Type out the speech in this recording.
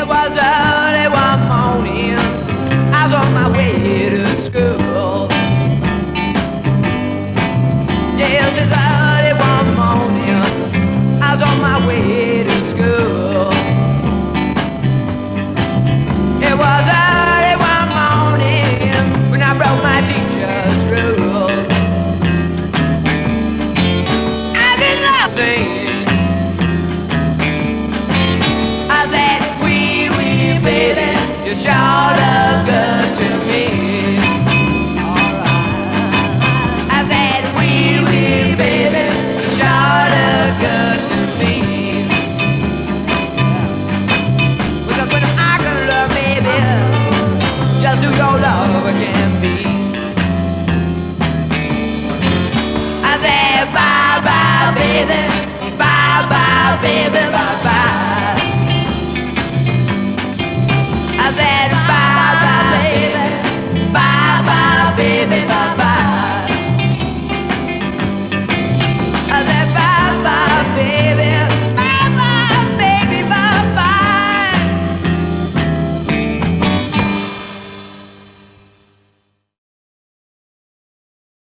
was early one morning, I was on my way to school. Yes, it's early one morning, I was on my way to school. It was early one morning when I broke my teacher's rule. I did nothing. I said, wee wee baby, you sure look good to me. Alright. I said, wee wee baby, you sure look good to me. Because when I can love, baby, just who your love can be. I said, bye bye baby, bye bye baby, bye bye. I said bye bye baby, bye bye baby, bye bye.